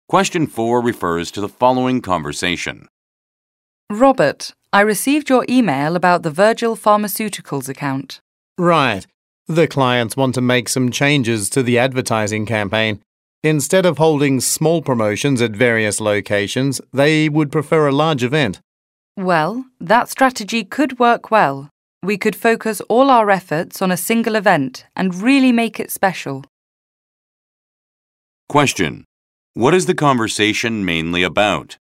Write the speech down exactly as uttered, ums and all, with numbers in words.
Question four refers to the following conversation. Robert, I received your email about the Virgil Pharmaceuticals account. Right. The clients want to make some changes to the advertising campaign. Instead of holding small promotions at various locations, they would prefer a large event. Well, that strategy could work well. We could focus all our efforts on a single event and really make it special. Question. What is the conversation mainly about?